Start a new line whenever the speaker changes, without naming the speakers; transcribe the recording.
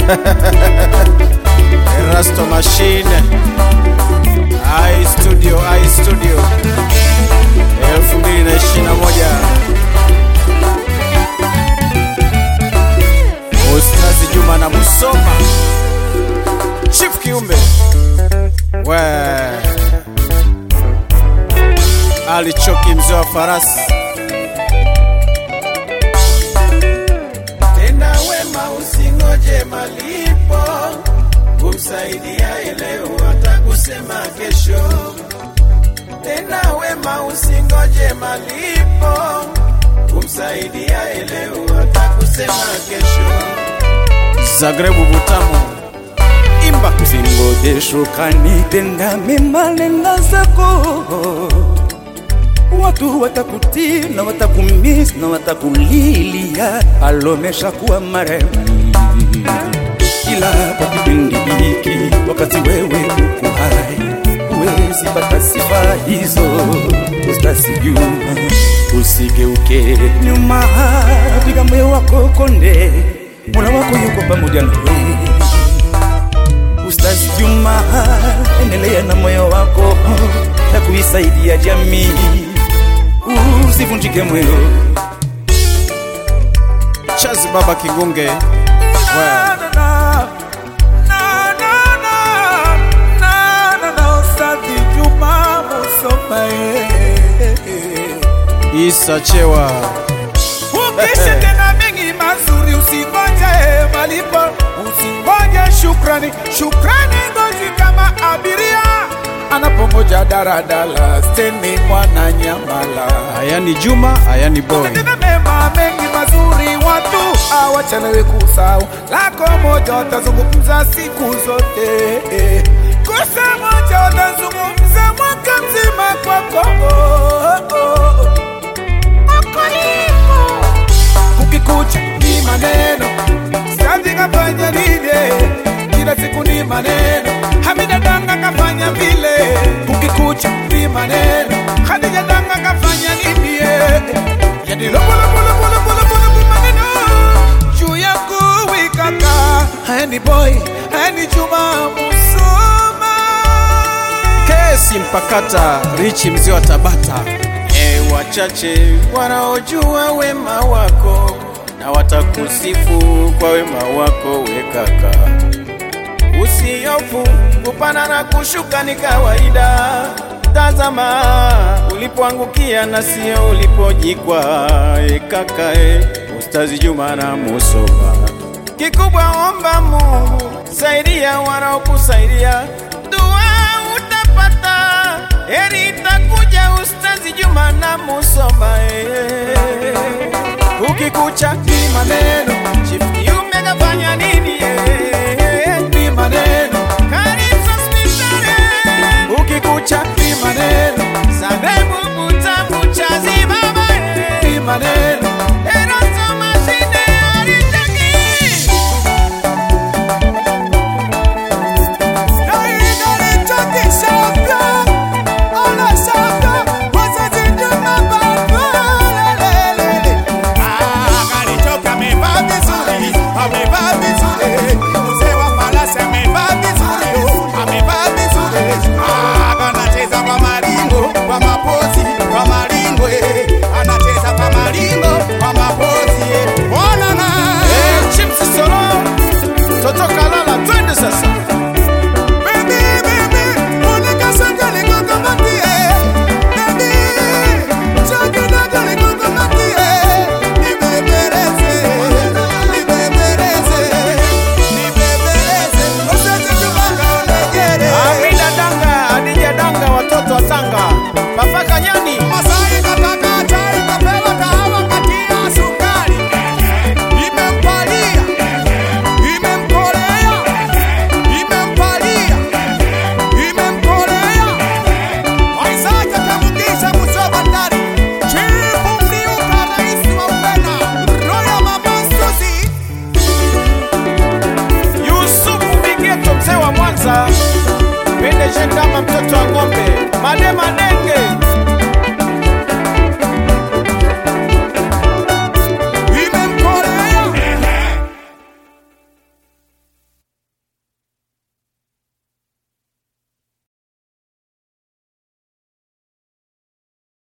Erasto Machine iStudio 2021. Ustazi Juma na Musoma Chief Kiumbe alichoki mzee wa farasi.
Tenda wema usingoje malipo, kumsaidia leo atakusema kesho. Tenda wema usingoje malipo, kumsaidia leo atakusema kesho.
Zagrebu Butamu imba.
Usingoje shukrani, tenda mema nenda zako. Watu watakutii na watakumiss na watakulilia, alomesha kuwa marehemu. Ila kwa kipindi hiki wakati wewe uko hai, huwezi pata sifa hizo. Ustazi Juma, usigeuke nyuma, piga moyo wako konde, Mola wako yuko pamoja nawe. Ustazi Juma, endelea na moyo wako na kuisaidia jamii, usivunjike moyo.
Chazi Baba Kigunge
Ustazi Juma Musoma
Isa Chewa.
Ukisha tena mengi mazuri, usingoje malipo, usingoje shukrani. Shukrani ngozi kama abiria anapongoja daradala steni mwana nyamala.
Ayani Juma, Ayani Boy.
Tena mema mengi mazuri, watu hawachelewi kusahau. Lako moja watazungumza siku zote, kosa moja watazungumza mwaka mzima kwako. Kukikucha ni maneno, Ustazi kafanya nini? Kila siku ni maneno, Hamida Danga kafanya vile. Kukikucha ni maneno, Khadija Danga kafanya nini? Yani lobo maneno juu yangu wikaka. Ayani Boy, Ayani Juma Musoma.
Kesi Mpakata, Richi mzee wa Tabata.
Wachache wanaojua wema wako na watakusifu kwa wema wako we kaka. Usihofu, kupanda na kushuka ni kawaida. Tazama ulipoangukia na sio ulipojikwa kaka. Ustazi Juma na Musoma, kikubwa omba Mungu, saidia wanaokusaidia, dua utapata, heri itakuja. Ustazi Juma na Musoma ukikucha ni maneno, Chief Kiumbe kafanya nini? Ni maneno, Karisa Hospitali ukikucha ni maneno, Zagrebu Butamu Chazi Baba ni maneno, Erasto Machine alitaki.
Amevaa vizuri,